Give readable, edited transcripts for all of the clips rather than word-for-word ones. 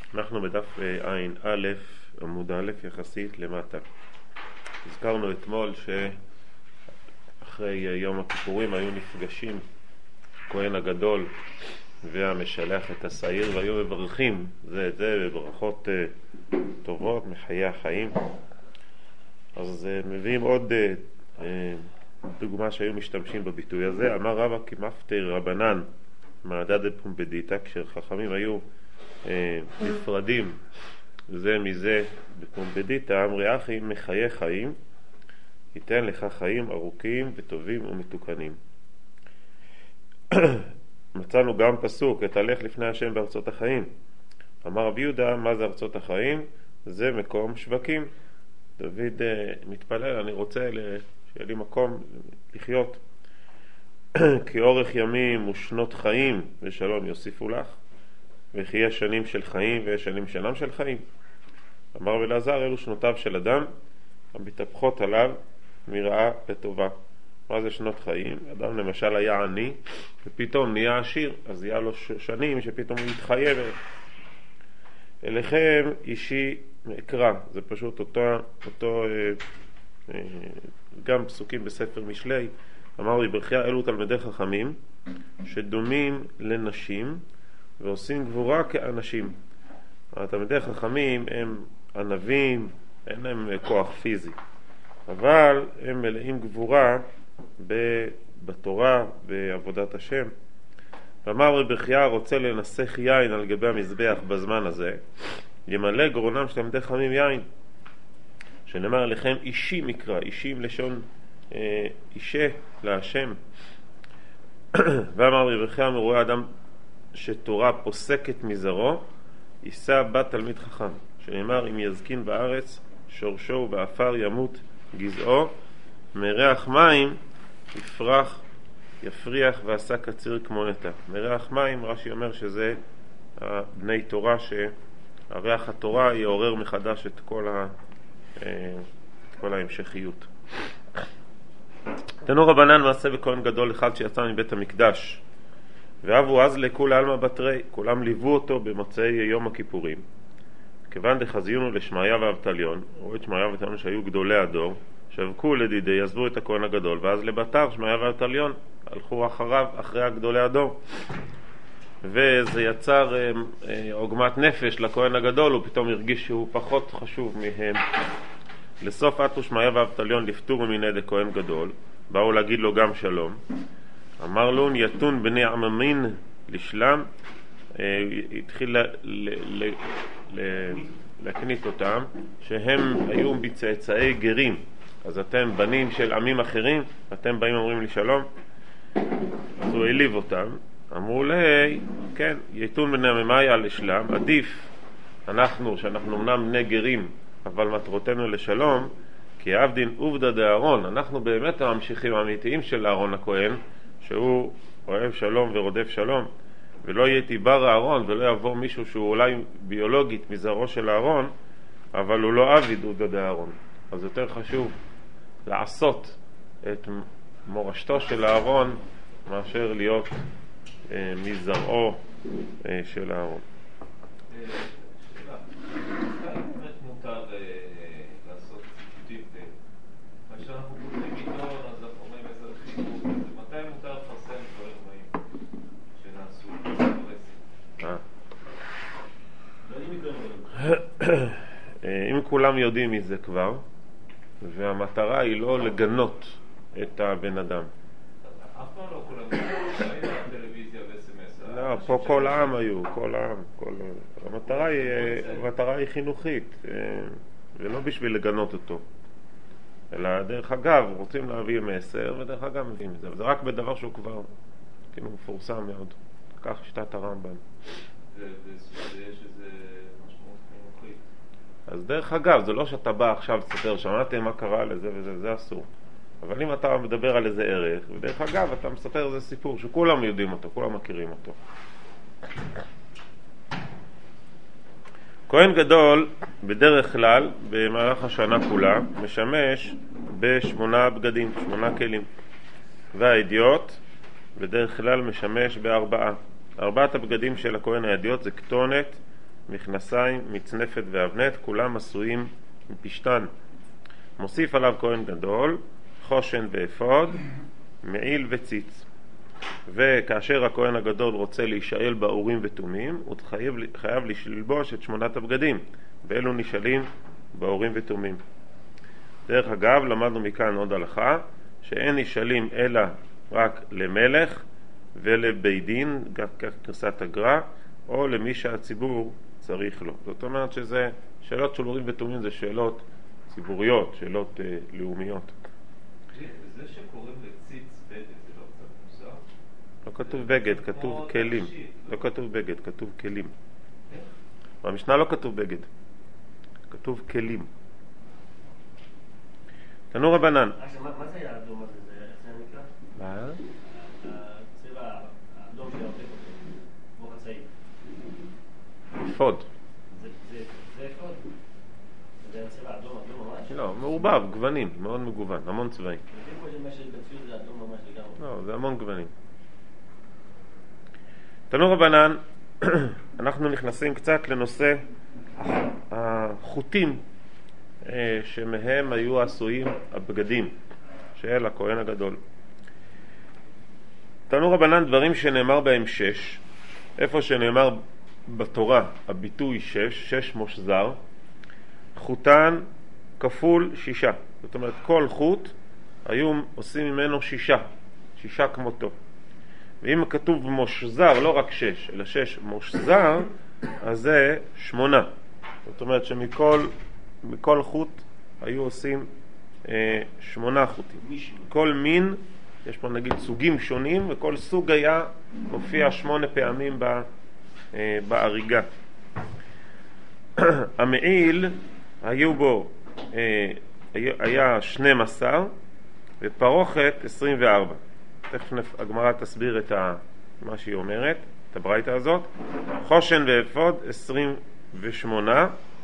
אנחנו בדף עין א' עמוד א' יחסית למטה. הזכרנו אתמול שאחרי יום הכיפורים היו נפגשים כהן הגדול והמשלח את השעיר והיו מברכים זה את זה בברכות טובות מחיי החיים. אז מביאים עוד דוגמה שהיו משתמשים בביטוי הזה. אמר רבא כמפטר רבנן מעדה דפומבדיתא, כשחכמים היו נפרדים זה מזה בפומבדיתא, אמרי אחי מחיי חיים ייתן לך חיים ארוכים וטובים ומתוקנים. מצאנו גם פסוק התהלך לפני השם בארצות החיים. אמר רבי יהודה, מה זה ארצות החיים? זה מקום שווקים. דוד מתפלל, אני רוצה שיהיה לי מקום לחיות. כי אורך ימים ושנות חיים ושלום יוסיפו לך, וכי יש שנים של חיים ויש שנים שאינם של חיים. אמר רבי אלעזר, אלו שנותיו של אדם המתהפכות עליו מרעה לטובה. מה זה שנות חיים? אדם למשל היה עני ופתאום נהיה עשיר, אז יהיה לו שנים שפתאום הוא יתחייב. אליכם אישי אקרא, זה פשוט אותו גם פסוקים בספר משלי. אמר לי ברכיה, אלו תלמידי חכמים שדומים לנשים ועושים גבורה כאנשים. התלמידי חכמים הם ענבים, אין להם כוח פיזי, אבל הם מלאים גבורה בתורה, בעבודת השם. ואמר רבי ברכיה, רוצה לנסח יין על גבי המזבח בזמן הזה, ימלא גרונם של תלמידי חכמים יין, שנאמר לכם אישי מקרא, אישים לשון אישה להשם. ואמר רבי ברכיה, מרואה אדם שתורה פוסקת מזרעו יישא בת תלמיד חכם, שנאמר אם יזקין בארץ שורשו ובאפר ימות גזעו, מריח מים יפריח ועשה קציר כמו נטע. מריח מים, רש"י אומר שזה בני תורה, שהריח התורה יעורר מחדש את כל ההמשכיות. תנו רבנן מעשה בכהן גדול אחד שיצא מבית המקדש, ואבו אז לכול עלמא בתרי, כולם ליוו אותו במוצאי יום הכיפורים. כיוון דחזיונו לשמעיה ואבטליון, או את שמעיה ואבטליון שהיו גדולי הדור, שבקו לדידי, עזבו את הכהן הגדול, ואז לבתר שמעיה ואבטליון הלכו אחריו, אחרי הגדולי הדור. וזה יצר עוגמת נפש לכהן הגדול, הוא פתאום הרגיש שהוא פחות חשוב מהם. לסוף עטו שמעיה ואבטליון לפטור ממיני דכהן גדול, באו להגיד לו גם שלום. אמר לו יתון בני עממין לשלם, התחיל להקנית אותם שהם היו בצאצאי גרים, אז אתם בנים של עמים אחרים, אתם באים אומרים לי שלום. אז הוא העליב אותם, אמרו לי כן, יתון בני עממיה לשלם, עדיף שאנחנו אמנם בני גרים אבל מטרותינו לשלום, כי עבדין עובדא דאהרון, אנחנו באמת הממשיכים האמיתיים של אהרון הכהן, שהוא אוהב שלום ורודף שלום, ולא יהיה בר אהרון ולא יבוא מישהו שהוא אולי ביולוגית מזרעו של אהרון, אבל הוא לא עבד עובדא דאהרון. אז יותר חשוב לעשות את מורשתו של אהרון מאשר להיות מזרעו של אהרון. אם כולם יודעים מזה כבר, והמטרה היא לא לגנות את הבן אדם. אף פעם לא כולם יודעים, טלוויזיה וסמס. לא, פה כל העם היו, כל העם. המטרה היא חינוכית, ולא בשביל לגנות אותו. אלא דרך אגב, רוצים להביא מסר, ודרך אגב מביאים את זה. וזה רק בדבר שהוא כבר כאילו מפורסם מאוד. כך שיטת הרמב"ם. ויש איזה משמעות חינוכית. אז דרך אגב, זה לא שאתה בא עכשיו לספר, שמעתם מה קרה לזה וזה, זה אסור. אבל אם אתה מדבר על איזה ערך, ודרך אגב אתה מספר איזה סיפור שכולם יודעים אותו, כולם מכירים אותו. כהן גדול בדרך כלל במהלך השנה כולה משמש ב8 בגדים, 8 כלים, והאדיוט בדרך כלל משמש ב4. 4 הבגדים של הכהן האדיוט זה כתונת, מכנסיים, מצנפת ואבנט, כולם עשויים מפשתן. מוסיף עליו כהן גדול, חושן ואפוד, מעיל וציץ. וכאשר הכהן הגדול רוצה להישאל באורים ותומים, הוא חייב ללבוש את 8 הבגדים, ואלו נשאלים באורים ותומים. דרך אגב, למדנו מכאן עוד הלכה, שאין נשאלים אלא רק למלך ולבית דין, כך כרסת הגר"א, או למי שהציבור צריך לו. זאת אומרת שזה שאלות של אורים ותומים, זה שאלות ציבוריות, שאלות לאומיות. זה שקוראים לציץ בגד, זה לא קצת מוזר? לא כתוב בגד, כתוב כלים. לא כתוב בגד, כתוב כלים. במשנה לא כתוב בגד, כתוב כלים. תנו רבנן. מה זה האדום הזה? זה נקרא? מה? הצבע האדום שעובד אותו, כמו חצאי. אפוד. זה אפוד? זה הצבע האדום ממש? לא, מעורבב, גוונים, מאוד מגוון, המון צבעים. לפי כמו שמה שבציוד זה אדום ממש לגמרי. לא, זה המון גוונים. תנו רבנן, אנחנו נכנסים קצת לנושא החוטים שמהם היו עשויים הבגדים של הכהן הגדול. תנו רבנן, דברים שנאמר בהם 6, איפה שנאמר בתורה הביטוי 6 מושזר, חוטן כפול 6. זאת אומרת, כל חוט היו עושים ממנו 6 כמותו. ואם כתוב מושזר, לא רק 6, אלא 6 מושזר, אז זה 8. זאת אומרת שמכל חוט היו עושים 8 חוטים. כל מין, יש פה נגיד סוגים שונים, וכל סוג היה מופיע 8 פעמים באריגה. המעיל היו בו, היה 12 ופרוכת 24. תכף הגמרא תסביר את מה שהיא אומרת, את הברייתא הזאת. חושן ואפוד 28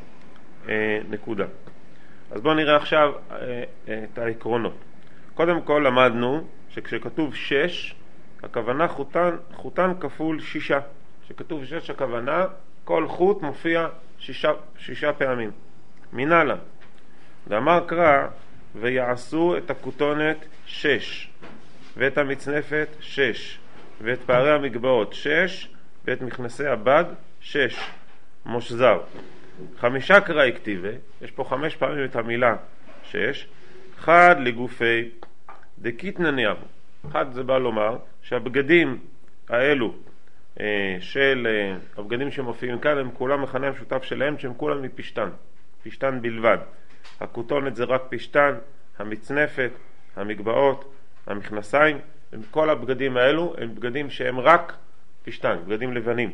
נקודה. אז בואו נראה עכשיו את העקרונות. קודם כל למדנו שכשכתוב 6, הכוונה חוטן כפול 6. כשכתוב 6 הכוונה כל חוט מופיע 6 פעמים. מנהלה ואמר קרא ויעשו את הכותונת 6 ואת המצנפת 6 ואת פערי המגבעות 6 ואת מכנסי הבד 6 מושזר. 5 קרא הכתיבה, יש פה 5 פעמים את המילה 6. אחד לגופי דקיתנא ניאבו. אחד זה בא לומר שהבגדים האלו של הבגדים שמופיעים כאן הם כולם מכנה משותף שלהם שהם כולם מפשתן, פשתן בלבד. הכותונת זה רק פשתן, המצנפת, המגבעות, המכנסיים, כל הבגדים האלו הם בגדים שהם רק פשתן, בגדים לבנים.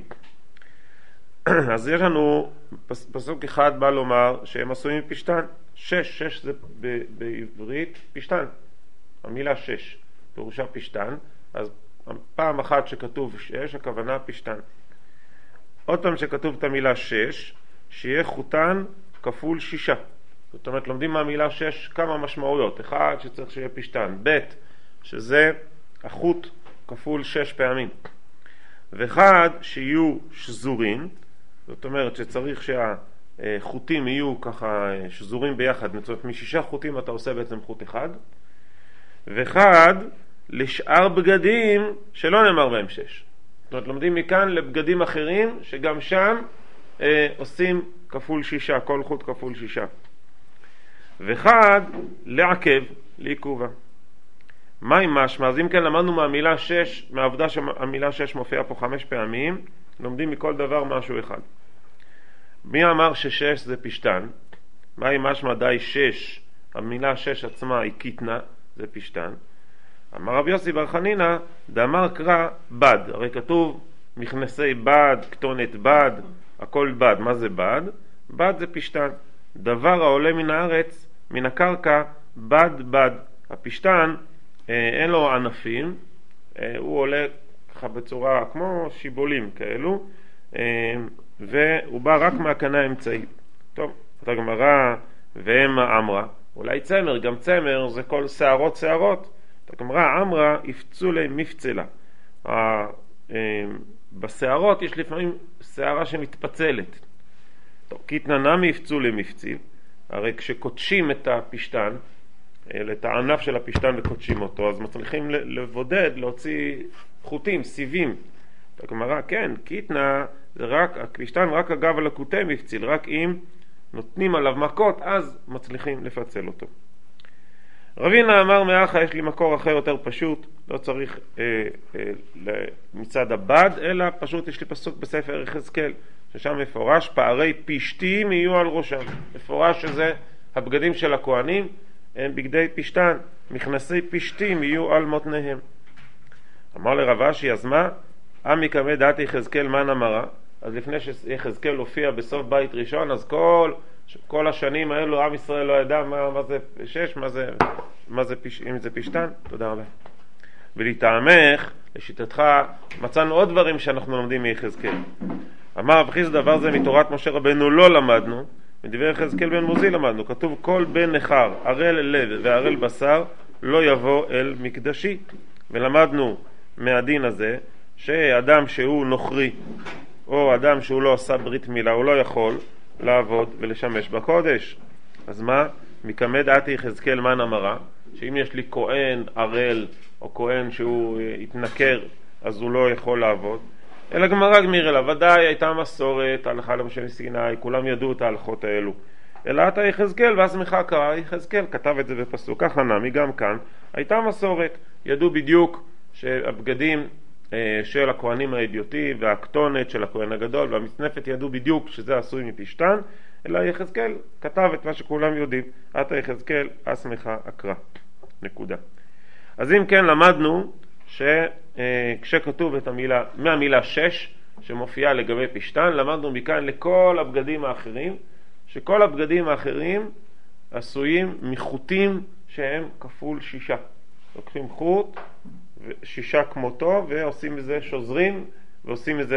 אז יש לנו פסוק אחד בא לומר שהם עשויים מפשתן. 6 זה בעברית פשתן, המילה 6 פירושה פשתן, אז פעם אחת שכתוב 6 הכוונה פשתן. עוד פעם שכתוב את המילה 6 שיהיה חוטן כפול 6. זאת אומרת לומדים מהמילה 6 כמה משמעויות. אחד שצריך שיהיה פשתן, ב' שזה החוט כפול 6 פעמים, ואחד שיהיו שזורים, זאת אומרת שצריך שהחוטים יהיו ככה שזורים ביחד, זאת אומרת מ6 חוטים אתה עושה בעצם חוט אחד, ואחד לשאר בגדים שלא נאמר בהם 6. זאת אומרת לומדים מכאן לבגדים אחרים שגם שם עושים כפול 6, כל חוט כפול 6. ואחד לעכב, לעיכובה. מה עם משמע? אז אם כן למדנו מהמילה 6, מהעובדה שהמילה 6 מופיעה פה 5 פעמים, לומדים מכל דבר משהו אחד. מי אמר ש6 זה פשתן? מה עם משמע די 6? המילה 6 עצמה היא קיטנה, זה פשתן. אמר רב יוסי בר חנינא, דאמר קרא בד. הרי כתוב מכנסי בד, כתונת בד, הכל בד. מה זה בד? בד זה פשתן. דבר העולה מן הארץ, מן הקרקע, בד בד. הפשתן אין לו ענפים, הוא עולה ככה בצורה כמו שיבולים כאלו, והוא בא רק מהקנה האמצעי. טוב, אתה גמרא והמה אמרה, אולי צמר, גם צמר זה כל שערות. אתה גמרא אמרה יפצו להם מפצלה. בשערות יש לפעמים שערה שמתפצלת, טוב, כתננמי יפצו למפציל, הרי כשקודשים את הפשטן, את הענף של הפשטן וקודשים אותו, אז מצליחים לבודד, להוציא חוטים, סיבים. הגמרא, כן, כתנה זה רק, הפשטן רק אגב הלקוטי מפציל, רק אם נותנים עליו מכות, אז מצליחים לפצל אותו. רבינה אמר מאחה, יש לי מקור אחר יותר פשוט, לא צריך מצד הבד, אלא פשוט יש לי פסוק בספר יחזקאל, ששם מפורש, פערי פשתים יהיו על ראשם. מפורש שזה הבגדים של הכהנים, הם בגדי פשתן, מכנסי פשתים יהיו על מותניהם. אמר לרב אשי, אז מה? עמי קמא דעת יחזקאל מן אמרה, אז לפני שיחזקאל הופיע בסוף בית ראשון, אז כל השנים האלו עם ישראל לא ידע מה זה שש, אם זה פשטן. תודה רבה. ולטעמך, לשיטתך, מצאנו עוד דברים שאנחנו לומדים מיחזקאל. אמר רב חיסדא, דבר זה מתורת משה רבנו לא למדנו, מדברי יחזקאל בן מוזי למדנו. כתוב כל בן נחר, ערל לב וערל בשר, לא יבוא אל מקדשי. ולמדנו מהדין הזה, שאדם שהוא נוכרי, או אדם שהוא לא עשה ברית מילה, הוא לא יכול לעבוד ולשמש בקודש. אז מה? מקמא דעת יחזקאל מן אמרה, שאם יש לי כהן ערל, או כהן שהוא התנכר, אז הוא לא יכול לעבוד. אלא גמרא גמיר לה, ודאי הייתה מסורת, הלכה למשה מסיני, כולם ידעו את ההלכות האלו. אלא אתה יחזקאל, ואז מיכה קרא, יחזקאל כתב את זה בפסוק, ככה נמי גם כאן, הייתה מסורת, ידעו בדיוק שהבגדים של הכהנים האדיוטי והקטונת של הכהן הגדול והמצנפת ידעו בדיוק שזה עשוי מפשטן, אלא יחזקאל כתב את מה שכולם יודעים, אתה יחזקאל אסמך אקרא. נקודה. אז אם כן למדנו שכשכתוב את המילה, מהמילה 6 שמופיעה לגבי פשטן, למדנו מכאן לכל הבגדים האחרים, שכל הבגדים האחרים עשויים מחוטים שהם כפול 6. לוקחים חוט 6 כמותו ועושים מזה שוזרים ועושים מזה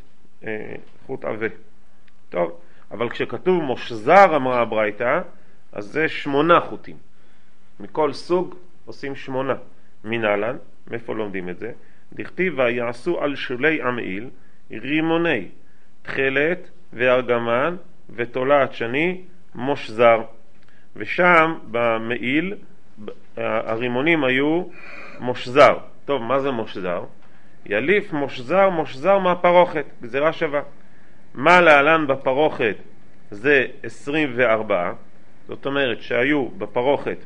חוט עבה. טוב, אבל כשכתוב מושזר אמרה הברייתא, אז זה 8 חוטים. מכל סוג עושים 8. מנהלן, מאיפה לומדים את זה? דכתיב ויעשו על שולי המעיל רימוני תכלת וארגמן ותולעת שני מושזר. ושם במעיל הרימונים היו מושזר. טוב, מה זה מושזר? יליף מושזר מהפרוכת, גזירה שווה. מה להלן בפרוכת? זה 24, זאת אומרת שהיו בפרוכת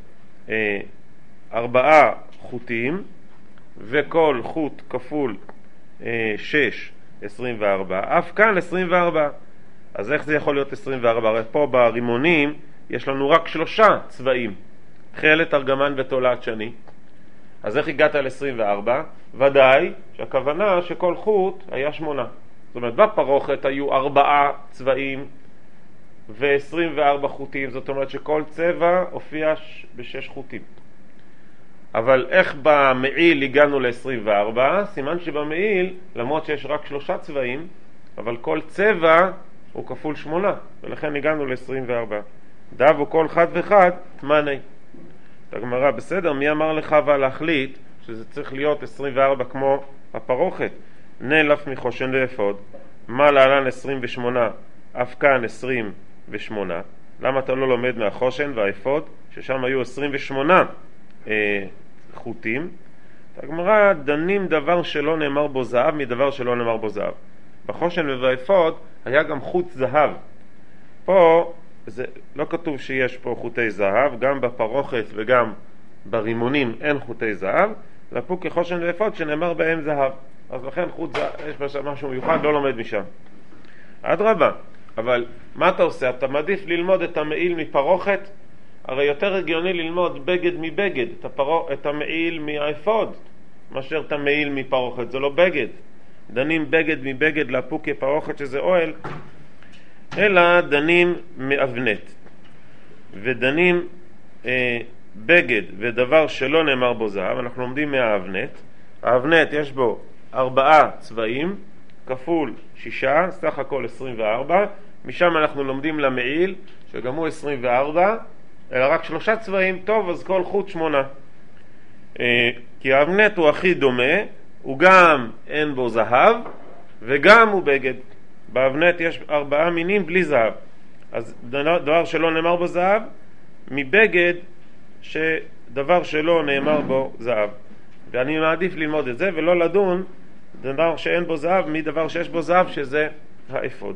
4 חוטים, וכל חוט כפול 6, 24, אף כאן 24. אז איך זה יכול להיות 24? הרי פה ברימונים יש לנו רק 3 צבעים, תכלת, ארגמן ותולעת שני. אז איך הגעת ל-24? ודאי שהכוונה שכל חוט היה 8. זאת אומרת, בפרוכת היו 4 צבעים ו-24 חוטים, זאת אומרת שכל צבע הופיע ב6 חוטים. אבל איך במעיל הגענו ל-24? סימן שבמעיל, למרות שיש רק 3 צבעים, אבל כל צבע הוא כפול 8, ולכן הגענו ל-24. דבו כל חד וחד, תמני. הגמרא, בסדר, מי אמר לך להחליט שזה צריך להיות 24 כמו הפרוכת? נלף מחושן ואפוד, מה להלן 28, אף כאן 28. למה אתה לא לומד מהחושן והאפוד, ששם היו 28 חוטים? הגמרא, דנים דבר שלא נאמר בו זהב מדבר שלא נאמר בו זהב. בחושן ובאפוד היה גם חוט זהב. פה זה לא כתוב שיש פה חוטי זהב, גם בפרוכת וגם ברימונים אין חוטי זהב, לפוק כחושן ואפוד שנאמר בהם זהב. אז לכן חוט זהב, יש משהו מיוחד, לא לומד משם. אדרבה, אבל מה אתה עושה? אתה מעדיף ללמוד את המעיל מפרוכת? הרי יותר הגיוני ללמוד בגד מבגד, את המעיל מהאפוד, מאשר את המעיל מפרוכת, זה לא בגד. דנים בגד מבגד לפוק כפרוכת שזה אוהל, אלא דנים מאבנת. ודנים בגד ודבר שלא נאמר בו זהב, אנחנו לומדים מהאבנת. האבנת יש בו 4 צבעים, כפול 6, סך הכל 24. משם אנחנו לומדים למעיל, שגם הוא 24, אלא רק 3 צבעים. טוב, אז כל חוט 8. כי האבנת הוא הכי דומה, הוא גם אין בו זהב, וגם הוא בגד. באבנת יש 4 מינים בלי זהב. אז דבר שלא נאמר בו זהב, מבגד שדבר שלא נאמר בו זהב. ואני מעדיף ללמוד את זה ולא לדון דבר שאין בו זהב מדבר שיש בו זהב, שזה האפוד.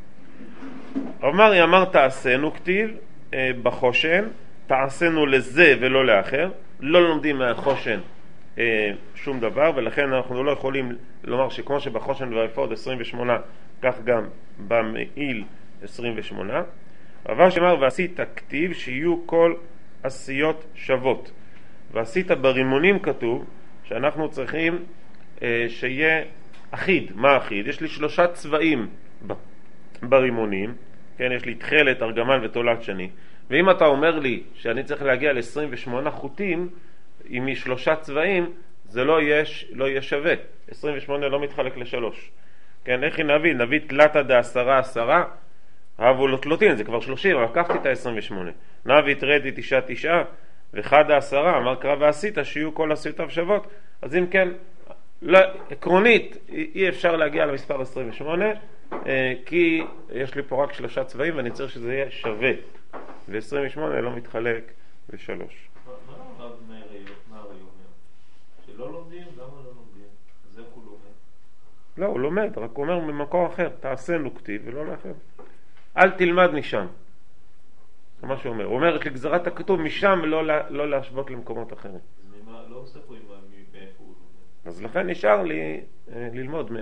אמר תעשינו כתיב בחושן, תעשינו לזה ולא לאחר. לא לומדים מהחושן שום דבר, ולכן אנחנו לא יכולים לומר שכמו שבחושן והאפוד 28, כך גם במעיל 28. אבל שאמר ועשית כתיב שיהיו כל עשיות שוות. ועשית ברימונים כתוב שאנחנו צריכים שיהיה אחיד. מה אחיד? יש לי 3 צבעים ברימונים, כן, יש לי תחלת, ארגמן ותולת שני. ואם אתה אומר לי שאני צריך להגיע ל-28 חוטים עם 3 צבעים, זה לא יהיה שווה. 28 לא מתחלק ל3. כן, איך נביא? נביא תלתא ד10 10, הבו לא תלותין, זה כבר 30, אבל לקחתי את ה-28. נביא תרדי 9 9, וחד 10, אמר קרא ועשית שיהיו כל עשיותיו שוות. אז אם כן, עקרונית אי אפשר להגיע למספר 28, כי יש לי פה רק 3 צבעים ואני צריך שזה יהיה שווה, ו-28 לא מתחלק ל3. מה הרב מאיר אומר? שלא לומדים? למה לא לומדים? אז איך הוא לומד? לא, הוא לומד, רק הוא אומר ממקור אחר, תעשינו כתיב ולא לאחר. אל תלמד משם. זה מה שהוא אומר. הוא אומר לגזרת הכתוב משם לא להשוות למקומות אחרים. אז לא מספרים מאיפה הוא לומד. אז לכן נשאר לי ללמוד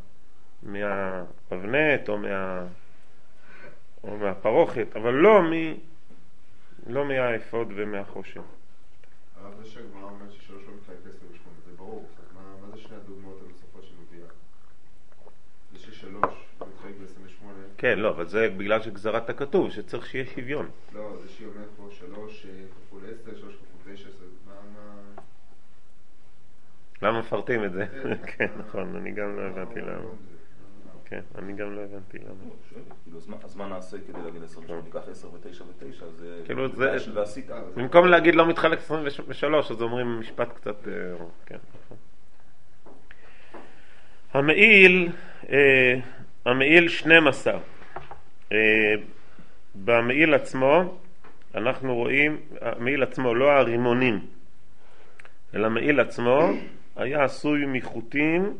מהאבנט או מהפרוכת, אבל לא מהאפוד ומהחושן. הרב זה שהגמרא אומר ש3 לא מתחלק ל-28, זה ברור. מה זה שני הדוגמאות הנוספות שמביאה? זה ש3 לא מתחלק ל-28. כן, לא, אבל זה בגלל שגזרת הכתוב, שצריך שיהיה שוויון. לא, זה שהיא אומרת פה 3 כפול 10, 3 כפול 9, למה מפרטים את זה? כן, נכון, אני גם לא הבנתי למה. כן, אני גם לא הבנתי למה. אז מה נעשה כדי להגיד 28? ניקח 10 ו9 ו9, כאילו זה... ועשית. במקום להגיד לא מתחלק 23, אז אומרים משפט קצת... כן, נכון. המעיל 12. במעיל עצמו אנחנו רואים, המעיל עצמו, לא הרימונים, אלא המעיל עצמו היה עשוי מחוטים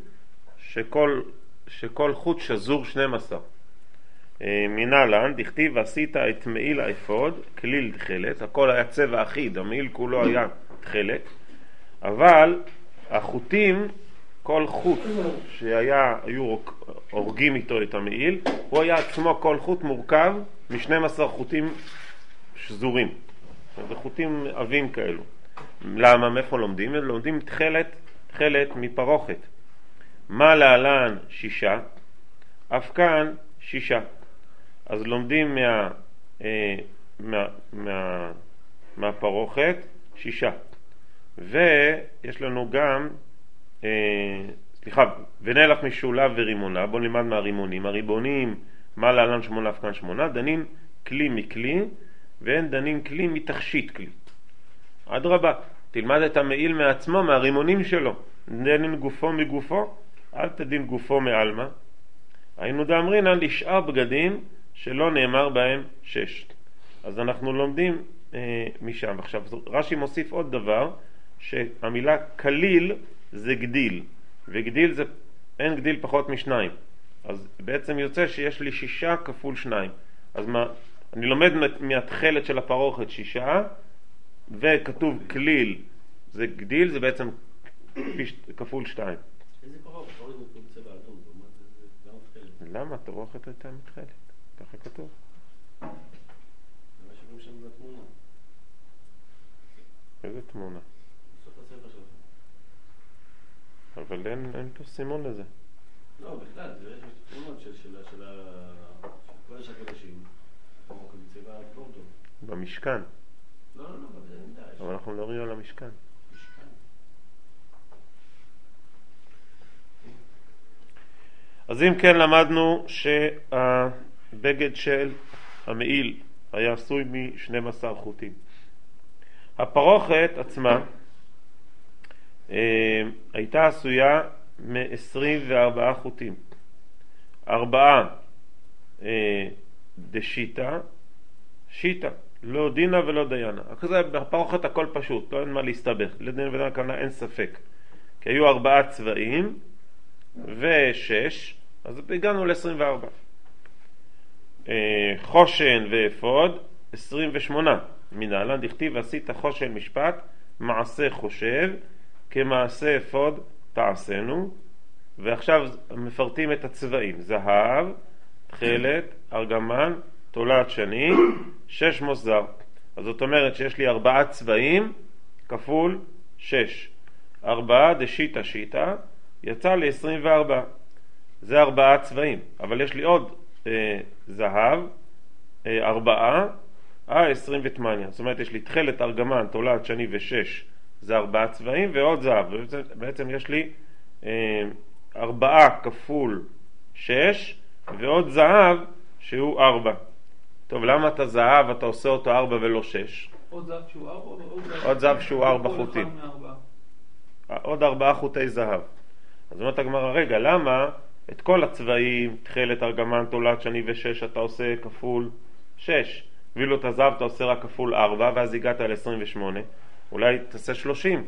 שכל חוט שזור 12. מנהלן דכתיב ועשית את מעיל האפוד כליל תחלת, הכל היה צבע אחיד, המעיל כולו היה תחלת, אבל החוטים, כל חוט שהיו הורגים איתו את המעיל, הוא היה עצמו, כל חוט מורכב מ12 חוטים שזורים. זה חוטים עבים כאלו. למה? מאיפה לומדים? לומדים תחלת מפרוכת. מה להלן 6? אף כאן 6. אז לומדים מהפרוכת 6. ויש לנו גם, ונלך משולב ורימונה. בואו נלמד מהרימונים. הריבונים, מה להלן 8 אף כאן 8, דנים כלי מכלי, ואין דנים כלי מתכשיט כלי. אדרבה, תלמד את המעיל מעצמו, מהרימונים שלו. דנים גופו מגופו, אל תדין גופו מעלמה. היינו דאמרינן לשאר בגדים שלא נאמר בהם 6. אז אנחנו לומדים משם. עכשיו רש"י מוסיף עוד דבר, שהמילה כליל זה גדיל, וגדיל זה אין גדיל פחות מ2. אז בעצם יוצא שיש לי 6 כפול 2. אז מה, אני לומד מהתחלת של הפרוכת 6, וכתוב כליל זה גדיל, זה בעצם כפול 2. איזה פרוכת? פרוכת בצבע אדום, זה גם מתחלת. למה? הפרוכת הייתה מתחלת, ככה כתוב. זה מה שרואים שם בתמונה. איזה תמונה? בסוף הספר שלך. אבל אין פה סימון לזה. לא, בכלל, זה יש תמונות של קודש הקודשים. פרוכת בצבע אדום. במשכן. לא, זה נדע. אבל אנחנו מדברים על המשכן. אז אם כן למדנו שהבגד של המעיל היה עשוי מ12 חוטים. הפרוכת עצמה הייתה עשויה מ24 חוטים. 4 דשיטה, שיטה, לא דינה ולא דיינה. כזה בפרוכת הכל פשוט, לא אין מה להסתבך. לדין ודיינה כמובן אין ספק. כי היו 4 צבעים ו6, אז הגענו ל-24. חושן ואפוד 28. מנהלן דכתיב עשית חושן משפט מעשה חושב כמעשה אפוד תעשנו. ועכשיו מפרטים את הצבעים: זהב, תכלת, ארגמן, תולעת שני, 6 מוסזר. אז זאת אומרת שיש לי 4 צבעים כפול 6. 4 דשיטה שיטה יצא לי 24. זה 4 צבעים, אבל יש לי עוד זהב 4, 28. זאת אומרת יש לי תכלת, ארגמן, תולעת שני ו6, זה 4 צבעים ועוד זהב. בעצם יש לי 4 כפול 6 ועוד זהב שהוא 4. טוב, למה אתה זהב אתה עושה אותו 4 ולא 6? עוד זהב שהוא 4 עוד זהב שהוא 4 חוטים. עוד 4 חוטי זהב. אז אומרת הגמרא, רגע, למה את כל הצבעים, תכלת, ארגמן, תולעת שני ו6 אתה עושה כפול 6? ואילו את הזהב אתה עושה רק כפול 4 ואז הגעת ל-28. אולי תעשה 30,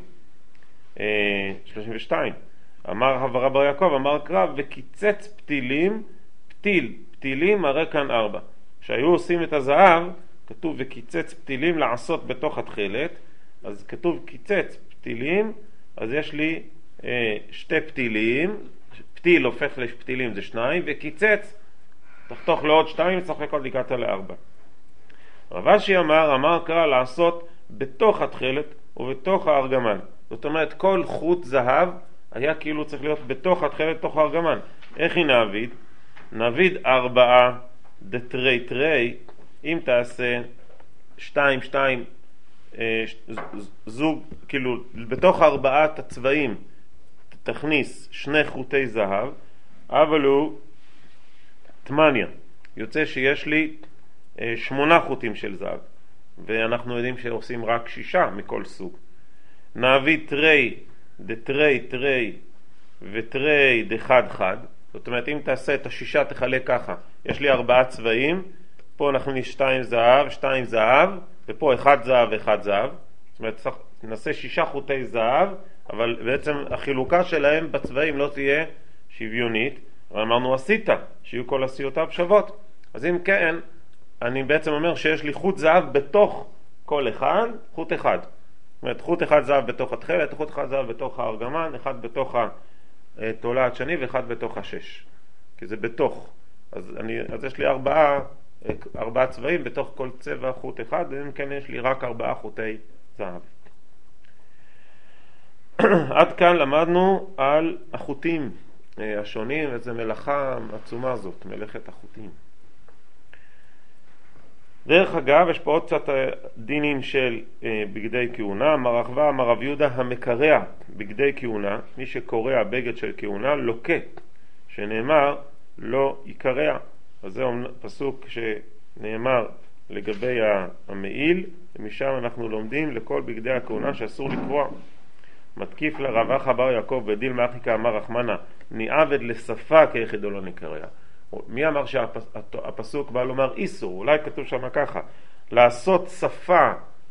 32. אמר רב בר יעקב, אמר קרב, וקיצץ פתילים, פתילים הרי כאן 4. כשהיו עושים את הזהב, כתוב וקיצץ פתילים לעשות בתוך התכלת, אז כתוב קיצץ פתילים, אז יש לי 2 פתילים, פתיל הופך לפתילים זה 2, וקיצץ, תחתוך לעוד 2, צריך לקוד הגעת ל4. רב אשי אמר קרא לעשות בתוך התכלת ובתוך הארגמן. זאת אומרת כל חוט זהב היה כאילו צריך להיות בתוך התכלת, בתוך הארגמן. איך היא נעביד? נעביד 4 דתרי, אם תעשה 2, זוג, כאילו בתוך 4 הצבעים תכניס 2 חוטי זהב, אבל הוא תמניה. יוצא שיש לי 8 חוטים של זהב, ואנחנו יודעים שעושים רק 6 מכל סוג. נעביד תרי ותרי דחד חד. זאת אומרת אם תעשה את 6 תחלק ככה, יש לי 4 צבעים, פה נכניס 2 זהב ופה 1 זהב ו1 זהב. זאת אומרת נעשה 6 חוטי זהב, אבל בעצם החילוקה שלהם בצבעים לא תהיה שוויונית. אבל אמרנו עשית שיהיו כל עשיותיו שוות. אז אם כן אני בעצם אומר שיש לי חוט זהב בתוך כל אחד, חוט אחד. זאת אומרת חוט אחד זהב בתוך התכלת, חוט אחד זהב בתוך הארגמן, אחד בתוך התולעת שני ואחד בתוך 6. כי זה בתוך. אז יש לי 4 צבעים בתוך כל צבע חוט אחד, ואם כן יש לי רק 4 חוטי זהב. עד כאן למדנו על החוטים השונים, איזה מלאכה עצומה זאת, מלאכת החוטים. דרך אגב, יש פה עוד קצת דינים של בגדי כהונה. אמר רחבה, אמר רב יהודה, המקרע בגדי כהונה, מי שקורע בגד של כהונה, לוקה, שנאמר לא יקרע. אז זה פסוק שנאמר לגבי המעיל, ומשם אנחנו לומדים לכל בגדי הכהונה שאסור לקרוע. מתקיף לרב אחא בר יעקב בדיל מאחיקה אמר רחמנה, ניעבד לשפה כיחידו לא נקרע. מי אמר שהפסוק בא לומר איסור? אולי כתוב שם ככה, לעשות שפה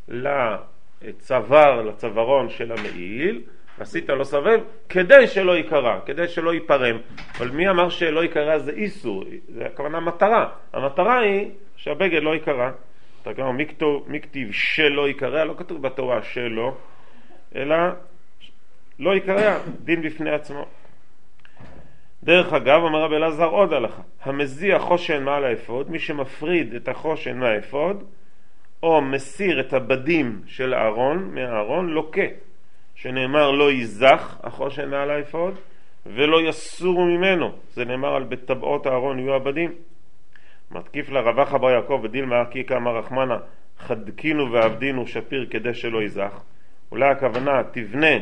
לצווארון של המעיל, עשית לו סבב כדי שלא יקרע, כדי שלא ייפרם. אבל מי אמר שלא יקרע זה איסור? זה הכוונה מטרה. המטרה היא שהבגד לא יקרע. אתה כלומר, מי כתיב שלא יקרע? לא כתוב בתורה שלא, אלא לא יקרע, דין בפני עצמו. דרך אגב, אומר רבי אלעזר עוד הלכה, המזיע חושן מעל האפוד, מי שמפריד את החושן מהאפוד, או מסיר את הבדים של הארון מהארון, לוקה, שנאמר לא ייזך החושן מעל האפוד, ולא יסורו ממנו, זה נאמר על בטבעות הארון יהיו הבדים. מתקיף לרב אחא בר יעקב בדיל מאחיקה אמר רחמנה, חדקינו ועבדינו שפיר כדי שלא ייזך. אולי הכוונה תבנה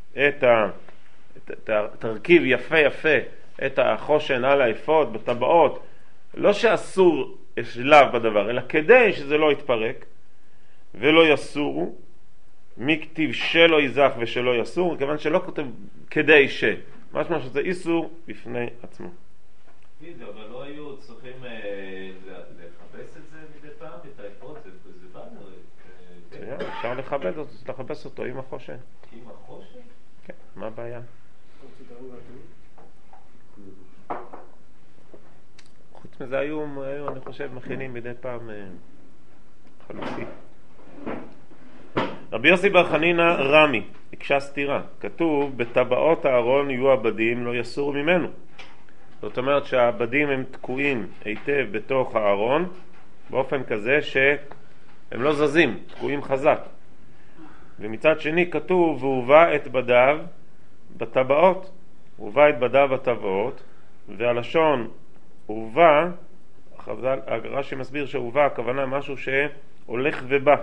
תרכיב יפה את החושן על האפוד בטבעות, לא שאסור שלב בדבר, אלא כדי שזה לא יתפרק ולא יסורו. מי כתיב שלא ייזך ושלא יסור? כיוון שלא כותב כדי משמע שזה איסור בפני עצמו. אבל לא היו צריכים אפשר לחפש אותו עם החושן. עם החושן? כן, מה הבעיה? חוץ מזה היו, אני חושב, מכינים מדי פעם חלופי. רבי יוסי בר חנינא רמי, הקשה סתירה. כתוב, בטבעות הארון יהיו עבדים, לא יסור ממנו. זאת אומרת שהעבדים הם תקועים היטב בתוך הארון, באופן כזה שהם לא זזים, תקועים חזק. ומצד שני כתוב, והובא את בדיו בטבעות. הובא את בדיו בטבעות, והלשון הובא, רש"י מסביר שהובא הכוונה משהו שהולך ובא.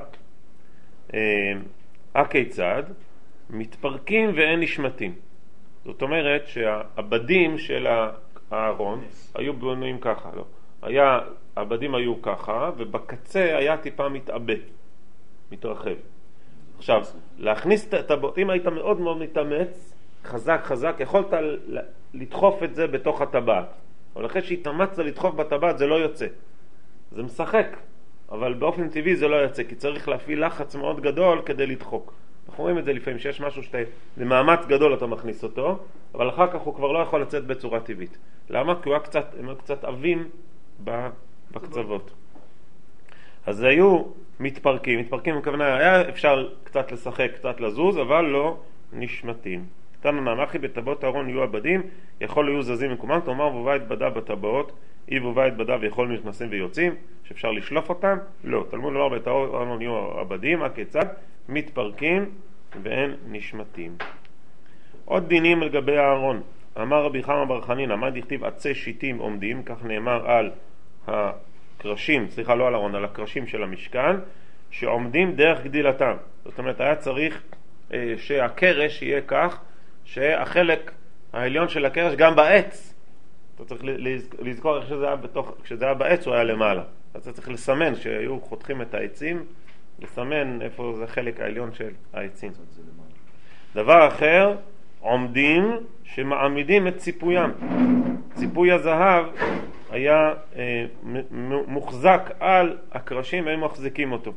הכיצד? מתפרקים ואין נשמטים. זאת אומרת שהעבדים של הארון היו בנויים ככה, לא. העבדים היו ככה, ובקצה היה טיפה מתרחב. עכשיו, להכניס את הטבעות, אם היית מאוד מאוד מתאמץ, חזק, יכולת לדחוף את זה בתוך הטבעת. אבל אחרי שהתאמצת לדחוף בטבעת זה לא יוצא. זה משחק, אבל באופן טבעי זה לא יוצא, כי צריך להפעיל לחץ מאוד גדול כדי לדחוק. אנחנו רואים את זה לפעמים, שיש משהו למאמץ גדול אתה מכניס אותו, אבל אחר כך הוא כבר לא יכול לצאת בצורה טבעית. למה? כי הם היו קצת עבים בקצוות. אז היו מתפרקים הכוונה, היה אפשר קצת לשחק, קצת לזוז, אבל לא נשמטים. תנו נמחי בטבעות הארון יהיו עבדים, יכול להיות זזים מקומם, תאמר והובא את בדיו בטבעות, והובא את בדיו ויכול נכנסים ויוצאים, שאפשר לשלוף אותם? לא. תלמוד לומר בטבעות הארון יהיו עבדים, הכיצד? מתפרקים ואין נשמטים. עוד דינים לגבי הארון. אמר רבי חמא בר חנינא, מה דכתיב עצי שיטים עומדים, כך נאמר על הקרשים, לא על הארון, על הקרשים של המשכן, שעומדים דרך גדילתם. זאת אומרת, היה צריך שהקרש יהיה כך, שהחלק העליון של הקרש גם בעץ. אתה צריך לזכור איך שזה היה כשזה היה בעץ הוא היה למעלה. אז אתה צריך לסמן, שהיו חותכים את העצים, לסמן איפה זה החלק העליון של העצים. דבר אחר, עומדים שמעמידים את ציפוים. ציפוי הזהב היה מוחזק על הקרשים והם מחזיקים אותו.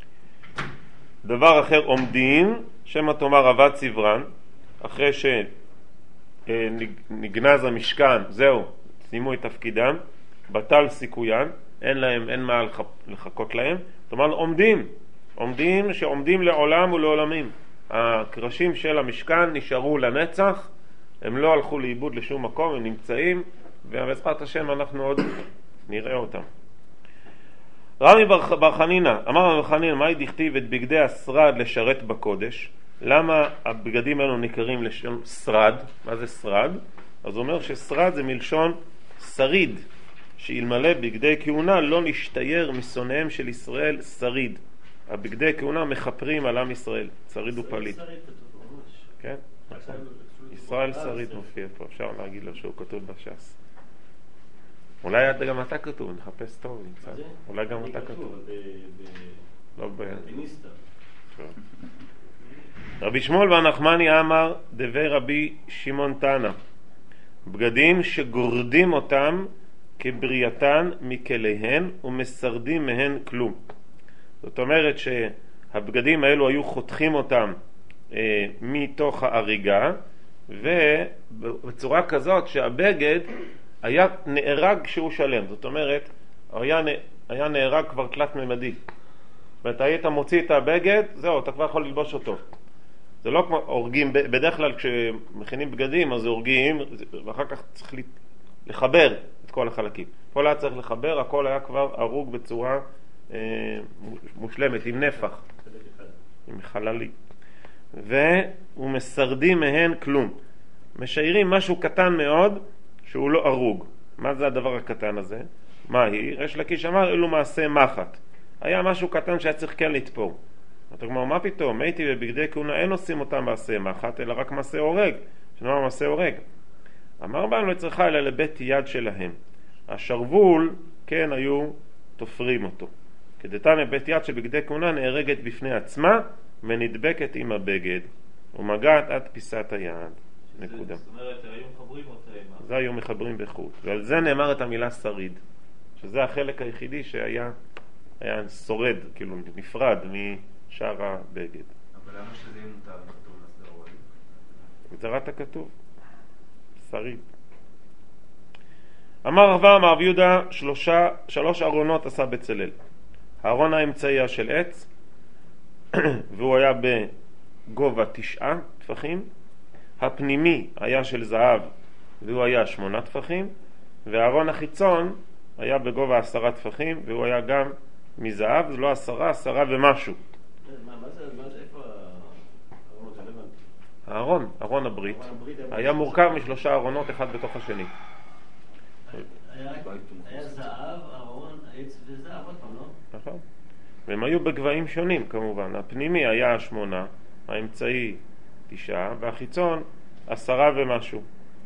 דבר אחר, עומדים, שמה תאמר עבד צברן, אחרי שנגנז המשכן, זהו, סיימו את תפקידם, בטל סיכוין, אין מה לחכות להם. זאת אומרת, עומדים שעומדים לעולם ולעולמים. הקרשים של המשכן נשארו לנצח, הם לא הלכו לאיבוד לשום מקום, הם נמצאים, ובעזרת השם אנחנו עוד נראה אותם. רמי בר חנינא, אמר רבי חנינא, מה דכתיב את בגדי השרד לשרת בקודש? למה הבגדים האלו נקראים לשון שרד? מה זה שרד? אז הוא אומר ששרד זה מלשון שריד, שאלמלא בגדי כהונה לא נשתייר משונאיהם של ישראל שריד. הבגדי כהונה מחפרים על עם ישראל, שריד ופליט. כן? ישראל שריד מופיע פה, אפשר להגיד לו שהוא כתוב בש"ס. אולי גם אתה כתוב, נחפש טוב, אולי גם אתה כתוב. לא בניסטה. רבי שמואל בר נחמני אמר דבי רבי שמעון תנא, בגדים שגורדים אותם כברייתן מכליהן ומסרדים מהן כלום. זאת אומרת שהבגדים האלו היו חותכים אותם מתוך האריגה, ובצורה כזאת שהבגד היה נהרג כשהוא שלם. זאת אומרת, היה נהרג כבר תלת ממדי. ואתה היית מוציא את הבגד, זהו, אתה כבר יכול ללבוש אותו. זה לא כמו הורגים, בדרך כלל כשמכינים בגדים אז הורגים, ואחר כך צריך לחבר את כל החלקים. כל היה צריך לחבר, הכל היה כבר הרוג בצורה מושלמת, עם נפח, עם חללי. והוא מסרדים מהן כלום. משיירים משהו קטן מאוד שהוא לא הרוג. מה זה הדבר הקטן הזה? מה היא? ריש לקיש אמר, אלו מעשה מחט. היה משהו קטן שהיה צריך כן לתפור. אתה אומר, מה פתאום? הייתי בבגדי כהונה, אין עושים אותם מעשה מחט, אלא רק מעשה הורג. שנאמר מעשה הורג. אמר בהם לא צריכה אלא לבית יד שלהם. השרוול, כן, היו תופרים אותו. כדתניא בית יד שבגדי כהונה נהרגת בפני עצמה ונדבקת עם הבגד ומגעת עד פיסת היד. נקודה. זאת אומרת, היו מחברים אותה עם... זה היו מחברים בחוט. ועל זה נאמר את המילה שריד, שזה החלק היחידי שהיה שורד, כאילו נפרד שאר הבגד. אבל למה שזה יהיה מותר לכתוב לסדרוי? גזרת הכתוב, שריד. אמר רבא אמר רבי יהודה, 3 ארונות עשה בצלאל. הארון האמצעי היה של עץ, והוא היה בגובה 9 טפחים. הפנימי היה של זהב, והוא היה 8 טפחים. והארון החיצון היה בגובה 10 טפחים, והוא היה גם מזהב, זה לא 10, 10 ומשהו. מה זה, איפה הארונות הארון, הרלוונטי? ארון הברית, היה מורכב מ3 ארונות אחד בתוך השני. היה זהב, ארון, עץ וזהב, עוד פעם, לא? נכון. והם היו בגבהים שונים כמובן. הפנימי היה 8, האמצעי 9, והחיצון 10 ומשהו.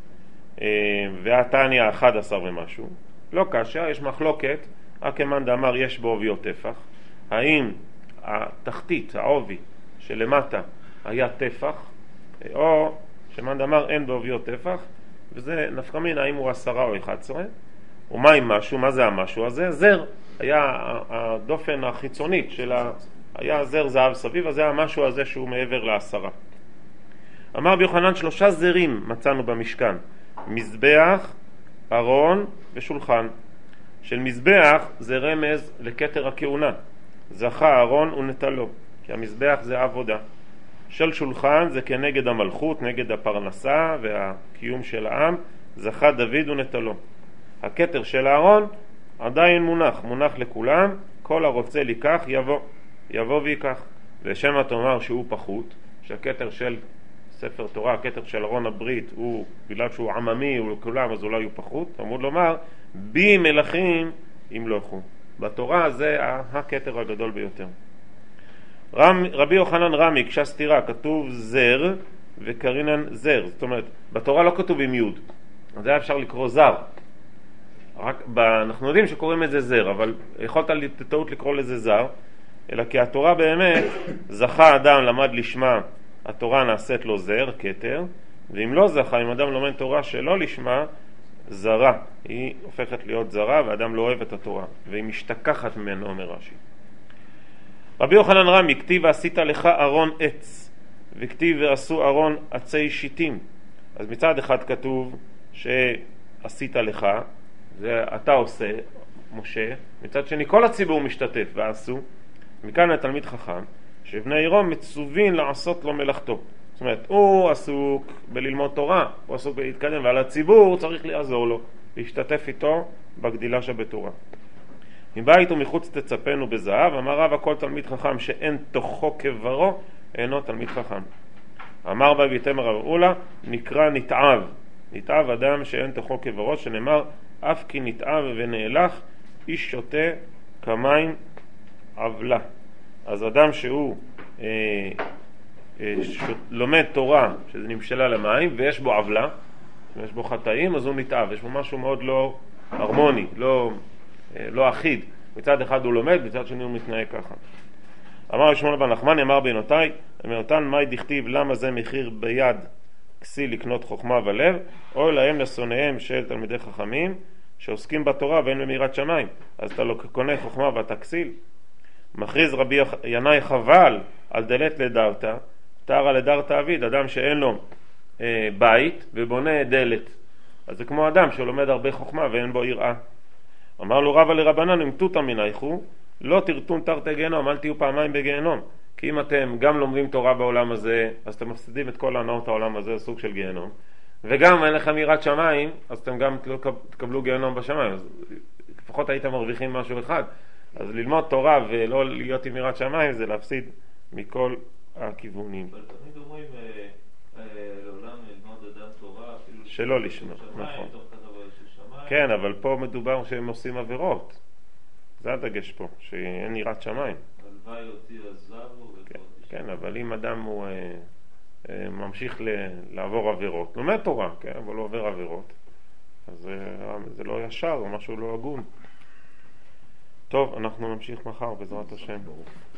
והתניא 11 ומשהו. לא קשה, יש מחלוקת. הכמאן דאמר יש בעוביות טפח. האם התחתית, העובי שלמטה היה טפח, או שמאן דאמר אין בעוביות טפח, וזה נפקא מינה האם הוא 10 או 11. ומה עם משהו? מה זה המשהו הזה? זר. היה הדופן החיצונית היה זר זהב סביב, אז זה המשהו הזה שהוא מעבר ל10. אמר רבי יוחנן 3 זרים מצאנו במשכן, מזבח, ארון ושולחן. של מזבח זה רמז לכתר הכהונה, זכה ארון ונטלו, כי המזבח זה עבודה. של שולחן זה כנגד המלכות, נגד הפרנסה והקיום של העם, זכה דוד ונטלו. הכתר של הארון עדיין מונח לכולם, כל הרוצה לקח יבוא ויקח. ושמא תאמר שהוא פחות, שהכתר של ספר תורה, הכתר של ארון הברית, הוא בגלל שהוא עממי ולכולם, אז אולי הוא פחות. תלמוד לומר, בי מלכים ימלכו. בתורה זה הכתר הגדול ביותר. רבי יוחנן רמי, כשהסתירה כתוב זר וקרינן זר, זאת אומרת, בתורה לא כתוב עם יוד, אז היה אפשר לקרוא זר. אנחנו יודעים שקוראים את זה זר, אבל יכולת לטעות לקרוא לזה זר, אלא כי התורה באמת, זכה אדם למד לשמה, התורה נעשית לו זר, כתר, ואם לא זכה, אם אדם לומד תורה שלא לשמה, זרה. היא הופכת להיות זרה, ואדם לא אוהב את התורה, והיא משתכחת ממנו, אומר רש"י. רבי יוחנן רמי, כתיב ועשית לך ארון עץ, וכתיב ועשו ארון עצי שיטים. אז מצד אחד כתוב שעשית לך, זה אתה עושה, משה, מצד שני כל הציבור משתתף ועשו. מכאן התלמיד חכם שבני עירום מצווין לעשות לו מלאכתו. זאת אומרת, הוא עסוק בללמוד תורה, הוא עסוק בלהתקדם, ועל הציבור צריך לעזור לו, להשתתף איתו בגדילה שבתורה. מבית ומחוץ תצפנו בזהב, אמר רב הכל תלמיד חכם שאין תוכו כברו, אינו תלמיד חכם. אמר בה ביתמר רב אולה, נקרא נתעב אדם שאין תוכו כברו, שנאמר אף כי נתעב ונאלח, איש שותה כמים עבלה. אז אדם שהוא לומד תורה, שזה נמשלה למים, ויש בו עבלה, ויש בו חטאים, אז הוא נתעב. יש בו משהו מאוד לא הרמוני, לא אחיד. מצד אחד הוא לומד, מצד שני הוא מתנהג ככה. אמר שמואל בן נחמני, אמר בנותן, מאי דכתיב, למה זה מחיר ביד כסי לקנות חוכמה ולב, או להם לשונאיהם של תלמידי חכמים, שעוסקים בתורה ואין במירת שמיים. אז אתה לא קונה חוכמה ואתה כסיל. מכריז רבי ינאי חבל על דלת לדרתא, תרא לדרתא אביד, אדם שאין לו בית ובונה דלת. אז זה כמו אדם שלומד הרבה חוכמה ואין בו יראה. אמר לו רבא לרבנן, אם תותא מנייכו, לא תרתון תרתי גיהנום, אל תהיו פעמיים בגיהנום. כי אם אתם גם לומדים תורה בעולם הזה, אז אתם מפסידים את כל הנאות העולם הזה, סוג של גיהנום. וגם אין לכם יראת שמיים, אז אתם גם לא תקבלו גיהנום בשמיים. אז לפחות הייתם מרוויחים משהו אחד. אז ללמוד תורה ולא להיות עם יראת שמיים זה להפסיד מכל הכיוונים. אבל תמיד אומרים לעולם ללמוד אדם תורה אפילו שלא לשמוע, נכון. כן, אבל פה מדובר שהם עושים עבירות. זה הדגש פה, שאין יראת שמיים. הלוואי אותי עזבו. כן, אבל אם אדם הוא ממשיך לעבור עבירות, לומד תורה, כן, אבל לא עובר עבירות, אז זה לא ישר, או משהו לא הגון. טוב, אנחנו נמשיך מחר בעזרת השם.